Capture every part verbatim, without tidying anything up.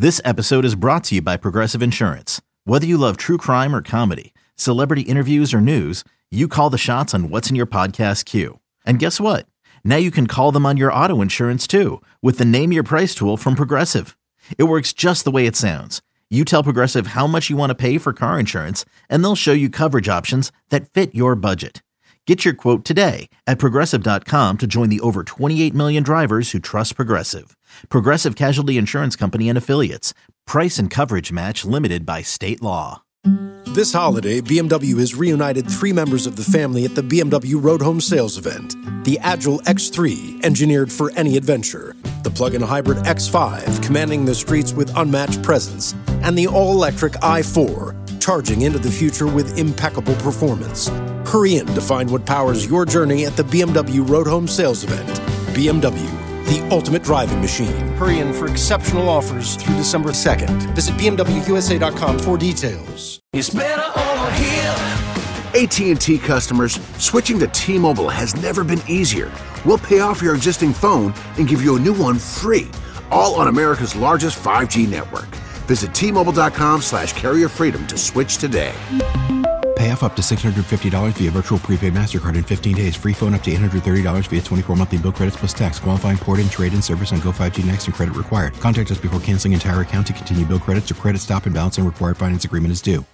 This episode is brought to you by Progressive Insurance. Whether you love true crime or comedy, celebrity interviews or news, you call the shots on what's in your podcast queue. And guess what? Now you can call them on your auto insurance too with the Name Your Price tool from Progressive. It works just the way it sounds. You tell Progressive how much you want to pay for car insurance, and they'll show you coverage options that fit your budget. Get your quote today at Progressive dot com to join the over twenty-eight million drivers who trust Progressive. Progressive Casualty Insurance Company and Affiliates. Price and coverage match limited by state law. This holiday, B M W has reunited three members of the family at the B M W Road Home Sales event. The Agile X three, engineered for any adventure. The plug-in hybrid X five, commanding the streets with unmatched presence. And the all-electric i four, charging into the future with impeccable performance. Hurry in to find what powers your journey at the B M W Road Home Sales event. B M W, the ultimate driving machine. Hurry in for exceptional offers through December second. Visit B M W U S A dot com for details. It's better over here. A T and T customers, switching to T-Mobile has never been easier. We'll pay off your existing phone and give you a new one free, all on America's largest five G network. Visit T Mobile dot com slash carrier freedom to switch today. Pay off up to six hundred fifty dollars via virtual prepaid MasterCard in fifteen days. Free phone up to eight hundred thirty dollars via twenty-four monthly bill credits plus tax. Qualifying port and trade-in service on Go five G Next and credit required. Contact us before canceling entire account to continue bill credits or credit stop and balance and required finance agreement is due.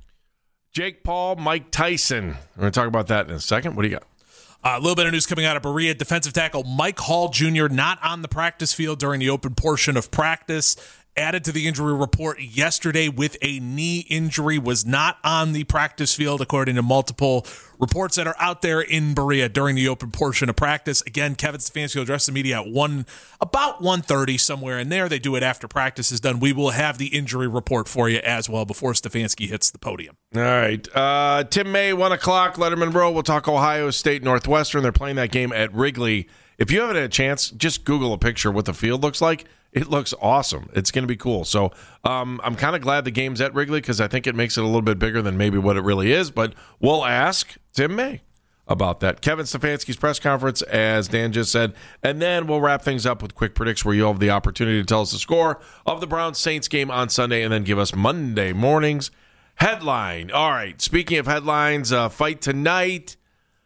Jake Paul, Mike Tyson. We're going to talk about that in a second. What do you got? Uh, a little bit of news coming out of Berea. Defensive tackle Mike Hall Junior not on the practice field during the open portion of practice. Added to the injury report yesterday with a knee injury, was not on the practice field, according to multiple reports that are out there in Berea during the open portion of practice. Again, Kevin Stefanski will address the media at one, about one thirty, somewhere in there. They do it after practice is done. We will have the injury report for you as well before Stefanski hits the podium. All right. Uh, Tim May, one o'clock, Letterman Row. We'll talk Ohio State Northwestern. They're playing that game at Wrigley. If you haven't had a chance, just Google a picture of what the field looks like. It looks awesome. It's going to be cool. So um, I'm kind of glad the game's at Wrigley because I think it makes it a little bit bigger than maybe what it really is. But we'll ask Tim May about that. Kevin Stefanski's press conference, as Dan just said. And then we'll wrap things up with Quick Predicts, where you'll have the opportunity to tell us the score of the Browns-Saints game on Sunday and then give us Monday morning's headline. All right. Speaking of headlines, uh, fight tonight,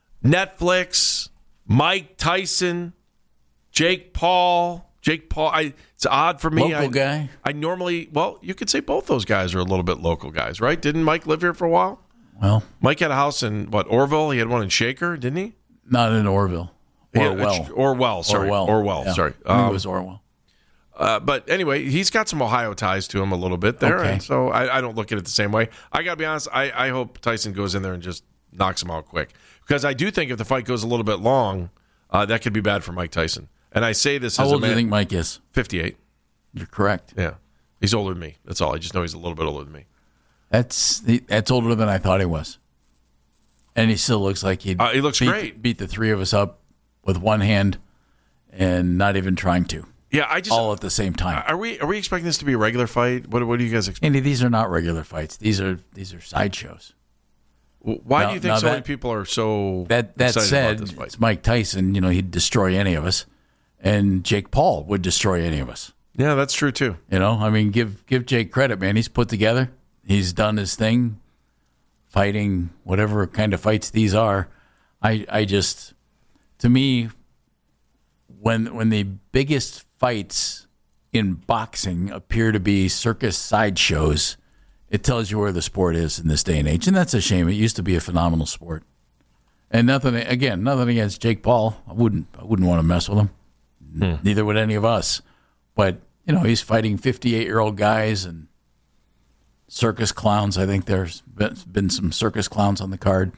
Netflix, Mike Tyson, Jake Paul. Jake Paul, I, it's odd for me. Local I, guy? I normally, well, you could say both those guys are a little bit local guys, right? Didn't Mike live here for a while? Well, Mike had a house in, what, Orville? He had one in Shaker, didn't he? Not in Orville. Orwell. Yeah, Orwell, sorry. Orwell, Orwell, yeah. sorry. I think Um, it was Orwell. Uh, but anyway, he's got some Ohio ties to him a little bit there, Okay. and so I, I don't look at it the same way. I got to be honest, I, I hope Tyson goes in there and just knocks him out quick. Because I do think if the fight goes a little bit long, uh, that could be bad for Mike Tyson. And I say this How as a old man. do you think Mike is? fifty-eight. You're correct. Yeah. He's older than me. That's all. I just know he's a little bit older than me. That's that's older than I thought he was. And he still looks like he'd Uh, he looks beat, great. beat the three of us up with one hand and not even trying to. Yeah, I just all at the same time. Are we are we expecting this to be a regular fight? What what do you guys expect? Andy, these are not regular fights. These are these are sideshows. Why Now- do you think now so that- many people are so That that excited said, about this fight? it's Mike Tyson. You know, he'd destroy any of us, and Jake Paul would destroy any of us. Yeah, that's true too. You know, I mean, give give Jake credit, man. He's put together. He's done his thing, fighting whatever kind of fights these are. I I just, to me, when when the biggest fights in boxing appear to be circus sideshows, it tells you where the sport is in this day and age, and that's a shame. It used to be a phenomenal sport. And nothing again, nothing against Jake Paul. I wouldn't I wouldn't want to mess with him. Hmm. Neither would any of us. But you know, he's fighting fifty-eight-year-old guys and circus clowns. I think there's been, been some circus clowns on the card.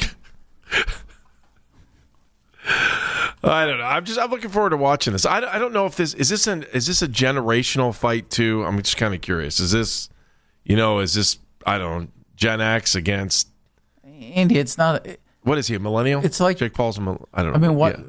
I don't know. I'm just I'm looking forward to watching this. I, I don't know if this is this an is this a generational fight too. I'm just kind of curious. Is this, you know, is this I don't know, Gen X against Andy? It's not. What is he, a millennial? It's like Jake Paul's a millennial. I don't know. I mean, what? Yeah.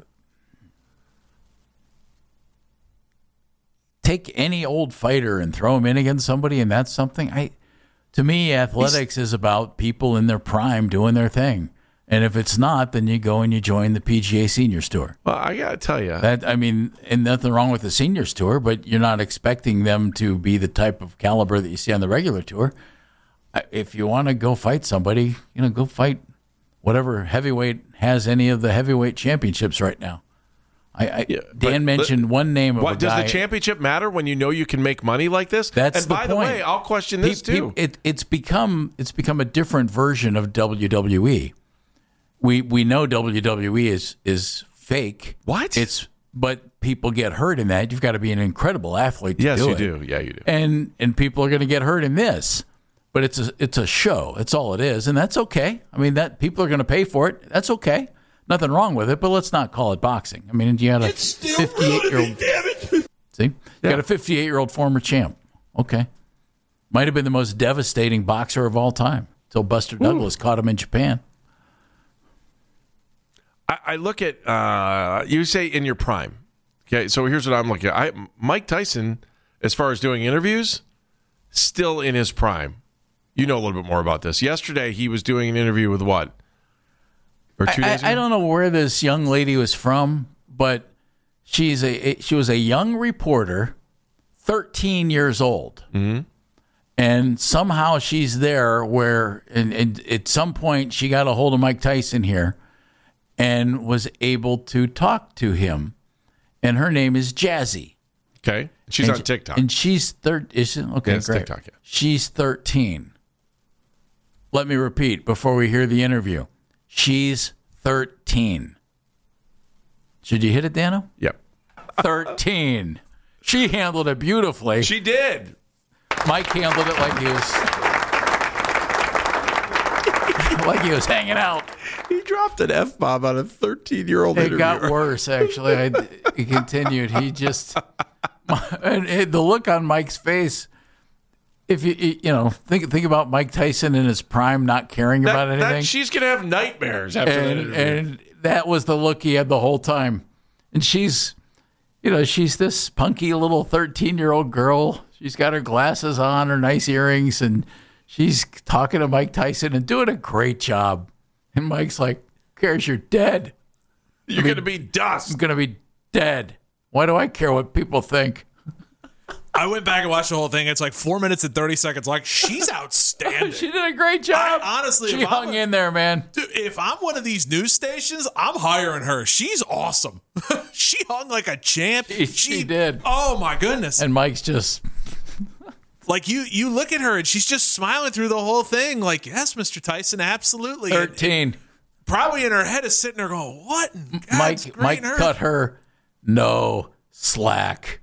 Take any old fighter and throw him in against somebody, and that's something. I, to me, athletics He's, is about people in their prime doing their thing. And if it's not, then you go and you join the P G A Seniors Tour. Well, I got to tell you. That I mean, and nothing wrong with the Seniors Tour, but you're not expecting them to be the type of caliber that you see on the regular tour. If you want to go fight somebody, you know, go fight whatever heavyweight has any of the heavyweight championships right now. I, I yeah, Dan mentioned but, one name of what, a guy. Does the championship matter when you know you can make money like this? That's and the by point. the way, I'll question this pe- too. Pe- it, it's become it's become a different version of W W E. We we know W W E is is fake. What? It's but people get hurt in that. You've got to be an incredible athlete to yes, do you it. do. Yeah, you do. And and people are going to get hurt in this. But it's a it's a show. That's all it is, and that's okay. I mean, that people are going to pay for it. That's okay. Nothing wrong with it. But let's not call it boxing. I mean, you got a fifty-eight year old. See, you yeah. got a fifty-eight year old former champ. Okay, might have been the most devastating boxer of all time until Buster Douglas Ooh. caught him in Japan. I, I look at uh, you say in your prime. Okay, so here's what I'm looking at. I, Mike Tyson, as far as doing interviews, still in his prime. You know a little bit more about this. Yesterday, he was doing an interview with what? Or two I, days ago? I don't know where this young lady was from, but she's a she was a young reporter, thirteen years old, mm-hmm. and somehow she's there where, and, and at some point, she got a hold of Mike Tyson here, and was able to talk to him, and her name is Jazzy. Okay, she's and on TikTok, and she's third. Is she? Okay, yeah, great. TikTok, yeah. She's thirteen. Let me repeat before we hear the interview. She's thirteen. Should you hit it, Dano? Yep. thirteen. She handled it beautifully. She did. Mike handled it like he was like he was hanging out. He dropped an F-bomb on a thirteen-year-old It interviewer. got worse, actually. I, he continued. He just... And, and the look on Mike's face... If you you know think think about Mike Tyson in his prime, not caring that, about anything, that, she's gonna have nightmares after and, that interview. And that was the look he had the whole time. And she's, you know, she's this punky little thirteen-year-old girl. She's got her glasses on, her nice earrings, and she's talking to Mike Tyson and doing a great job. And Mike's like, "Who cares? You're dead. You're I mean, gonna be dust. I'm gonna be dead. Why do I care what people think?" I went back and watched the whole thing. It's like four minutes and thirty seconds. Like, she's outstanding. She did a great job. I, honestly, she hung I'm, in there, man. Dude, if I'm one of these news stations, I'm hiring her. She's awesome. She hung like a champ. She, she, she did. Oh my goodness. And Mike's just like you. You look at her and she's just smiling through the whole thing. Like, yes, Mister Tyson, absolutely. Thirteen. And, and probably in her head is sitting there going, "What?" in God's Mike. green Mike earth? cut her no slack.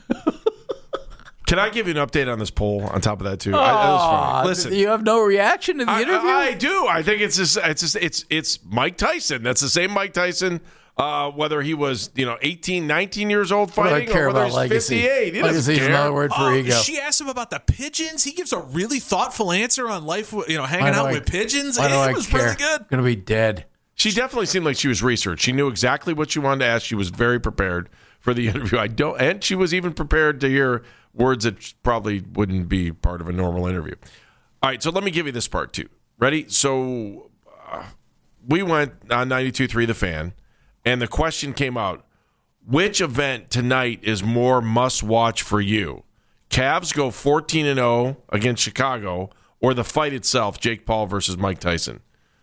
Can I give you an update on this poll on top of that too? Oh, I, that was funny. Listen, you have no reaction to the I, interview? I, I do. I think it's just, it's just, it's it's Mike Tyson. That's the same Mike Tyson. Uh, whether he was, you know, eighteen, nineteen years old fighting, care or whether about he's legacy. fifty-eight. He legacy is another word for oh, ego. She asked him about the pigeons. He gives a really thoughtful answer on life, you know, hanging out I, with pigeons. Why It do I was care? really good. Going to be dead. She definitely seemed like she was researched. She knew exactly what she wanted to ask. She was very prepared for the interview. I don't, and she was even prepared to hear words that probably wouldn't be part of a normal interview. All right, so let me give you this part too. Ready? So uh, we went on ninety-two point three The Fan, and the question came out, which event tonight is more must-watch for you? Cavs go fourteen and oh against Chicago, or the fight itself, Jake Paul versus Mike Tyson?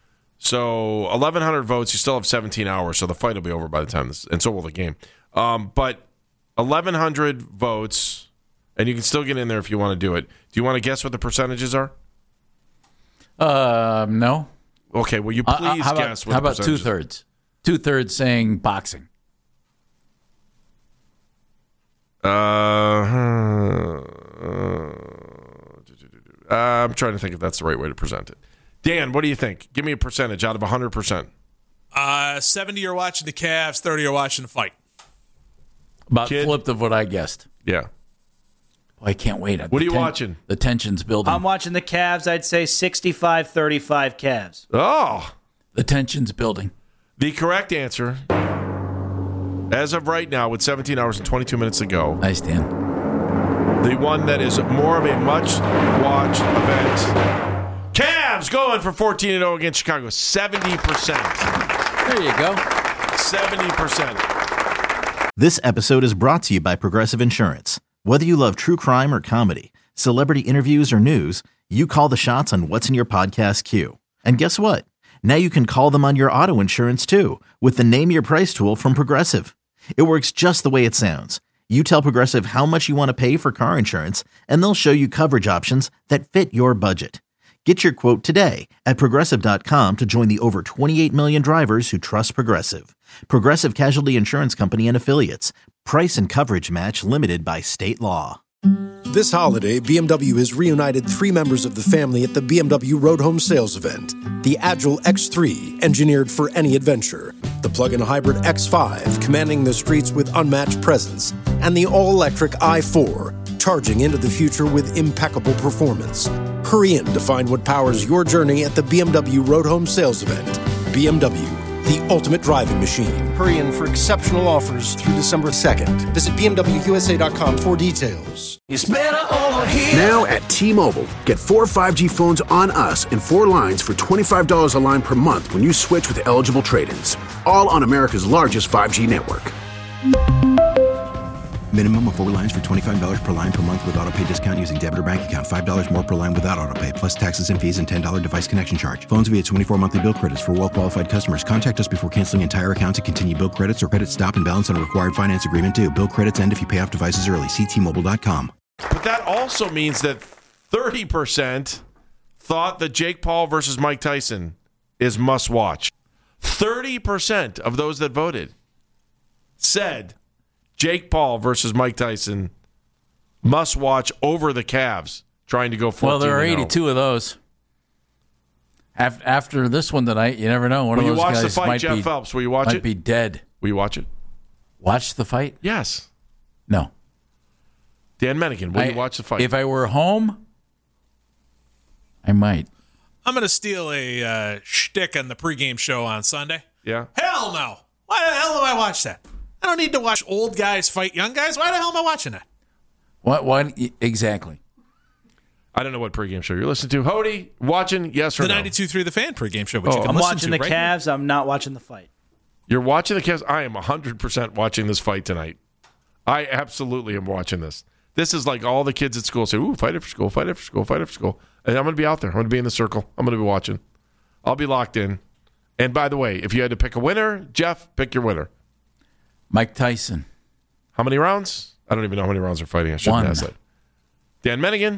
So eleven hundred votes, you still have seventeen hours, so the fight will be over by the time this, and so will the game. Um, but eleven hundred votes... And you can still get in there if you want to do it. Do you want to guess what the percentages are? Uh, no. Okay, will you please uh, how guess about, what how the about percentages two-thirds? Two-thirds saying boxing. Uh, uh, uh, I'm trying to think if that's the right way to present it. Dan, what do you think? Give me a percentage out of one hundred percent. Uh, seventy are watching the Cavs, thirty are watching the fight. About Kid? flipped of what I guessed. Yeah. Well, I can't wait. What are you ten- watching? The tension's building. I'm watching the Cavs. I'd say sixty-five thirty-five Cavs. Oh. The tension's building. The correct answer, as of right now, with seventeen hours and twenty-two minutes to go. Nice, Dan. The one that is more of a much-watched event Cavs going for fourteen and oh against Chicago. seventy percent. There you go. seventy percent. This episode is brought to you by Progressive Insurance. Whether you love true crime or comedy, celebrity interviews or news, you call the shots on what's in your podcast queue. And guess what? Now you can call them on your auto insurance too with the Name Your Price tool from Progressive. It works just the way it sounds. You tell Progressive how much you want to pay for car insurance, and they'll show you coverage options that fit your budget. Get your quote today at Progressive dot com to join the over twenty-eight million drivers who trust Progressive. Progressive Casualty Insurance Company and Affiliates. Price and coverage match limited by state law. This holiday, B M W has reunited three members of the family at the B M W Road Home Sales Event. The Agile X three, engineered for any adventure. The plug-in hybrid X five, commanding the streets with unmatched presence. And the all-electric i four, charging into the future with impeccable performance. Hurry in to find what powers your journey at the B M W Road Home Sales Event. B M W, the ultimate driving machine. Hurry in for exceptional offers through December second. Visit B M W U S A dot com for details. It's better over here. Now at T-Mobile, get four five G phones on us in four lines for twenty-five dollars a line per month when you switch with eligible trade-ins. All on America's largest five G network. Minimum of four lines for twenty-five dollars per line per month with autopay discount using debit or bank account. five dollars more per line without autopay, plus taxes and fees and ten dollars device connection charge. Phones via twenty-four monthly bill credits for well-qualified customers. Contact us before canceling entire account to continue bill credits or credit stop and balance on a required finance agreement due. Bill credits end if you pay off devices early. See T Mobile dot com. But that also means that thirty percent thought that Jake Paul versus Mike Tyson is must-watch. thirty percent of those that voted said Jake Paul versus Mike Tyson must watch over the Cavs trying to go fourteen. Well, there are eighty-two of those. After, after this one tonight, you never know. One Will of those you watch guys the fight, might Jeff be, Phelps? Will you watch might it? be dead. Will you watch it? Watch the fight? Yes. No. Dan Mennigan, will I, you watch the fight? If I were home, I might. I'm going to steal a uh, shtick on the pregame show on Sunday. Yeah. Hell no. Why the hell do I watch that? I don't need to watch old guys fight young guys. Why the hell am I watching that? What? What? Exactly. I don't know what pregame show you're listening to. Hody, watching, yes or The no? ninety-two point three The Fan pregame show, which Oh, you can I'm listen watching to the right Cavs. I'm not watching the fight. You're watching the Cavs? I am one hundred percent watching this fight tonight. I absolutely am watching this. This is like all the kids at school say, ooh, fight it for school, fight it for school, fight it for school. And I'm going to be out there. I'm going to be in the circle. I'm going to be watching. I'll be locked in. And by the way, if you had to pick a winner, Jeff, pick your winner. Mike Tyson. How many rounds? I don't even know how many rounds they're fighting. I shouldn't One. ask that. Dan Mennigan?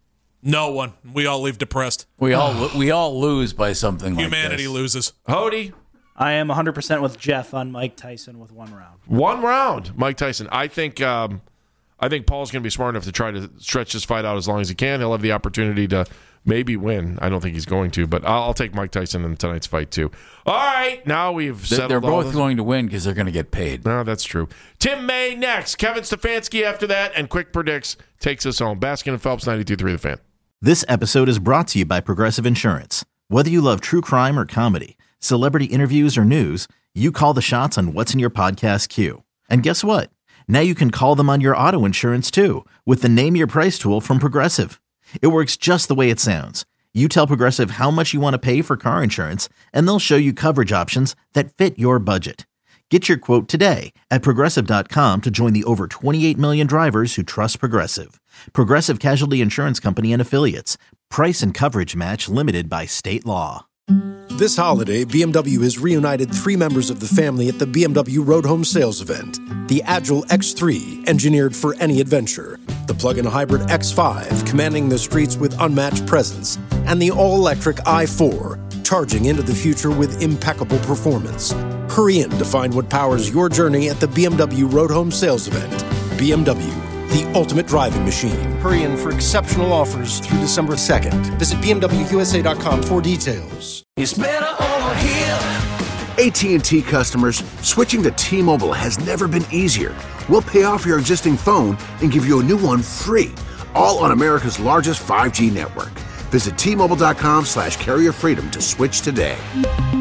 No one. We all leave depressed. We all we all lose by something like Humanity this. loses. Hody? I am one hundred percent with Jeff on Mike Tyson with one round. One round, Mike Tyson. I think um, I think Paul's going to be smart enough to try to stretch this fight out as long as he can. He'll have the opportunity to maybe win. I don't think he's going to, but I'll, I'll take Mike Tyson in tonight's fight too. All right, now we've They- settled They're all both this. going to win because they're going to get paid. No, that's true. Tim May next. Kevin Stefanski after that, and Quick Predicts takes us home. Baskin and Phelps, ninety-two point three The Fan. This episode is brought to you by Progressive Insurance. Whether you love true crime or comedy, celebrity interviews or news, you call the shots on what's in your podcast queue. And guess what? Now you can call them on your auto insurance too with the Name Your Price tool from Progressive. It works just the way it sounds. You tell Progressive how much you want to pay for car insurance, and they'll show you coverage options that fit your budget. Get your quote today at Progressive dot com to join the over twenty-eight million drivers who trust Progressive. Progressive Casualty Insurance Company and Affiliates. Price and coverage match limited by state law. This holiday, B M W has reunited three members of the family at the B M W Road Home Sales Event. The Agile X three, engineered for any adventure. The plug-in hybrid X five, commanding the streets with unmatched presence. And the all-electric i four, charging into the future with impeccable performance. Hurry in to find what powers your journey at the B M W Road Home Sales Event. B M W, the ultimate driving machine. Hurry in for exceptional offers through December second. Visit B M W U S A dot com for details. It's better over here. A T and T customers, switching to T-Mobile has never been easier. We'll pay off your existing phone and give you a new one free, all on America's largest five G network. Visit T Mobile dot com slash carrier freedom to switch today.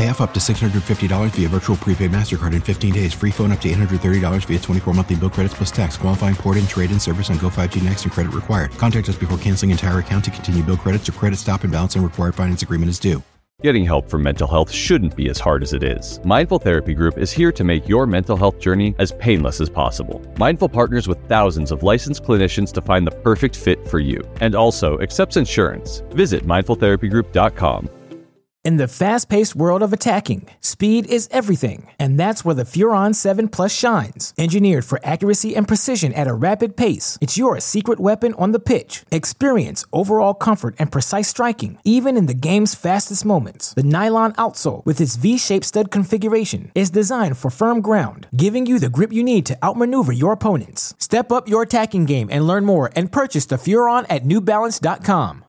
Pay off up to six hundred fifty dollars via virtual prepaid MasterCard in fifteen days. Free phone up to eight hundred thirty dollars via twenty-four monthly bill credits plus tax. Qualifying port-in, trade-in service on Go five G Next and credit required. Contact us before canceling entire account to continue bill credits or credit stop and balance and required finance agreement is due. Getting help for mental health shouldn't be as hard as it is. Mindful Therapy Group is here to make your mental health journey as painless as possible. Mindful partners with thousands of licensed clinicians to find the perfect fit for you, and also accepts insurance. Visit mindful therapy group dot com. In the fast-paced world of attacking, speed is everything, and that's where the Furon seven Plus shines. Engineered for accuracy and precision at a rapid pace, it's your secret weapon on the pitch. Experience overall comfort and precise striking, even in the game's fastest moments. The nylon outsole, with its V-shaped stud configuration, is designed for firm ground, giving you the grip you need to outmaneuver your opponents. Step up your attacking game and learn more and purchase the Furon at new balance dot com.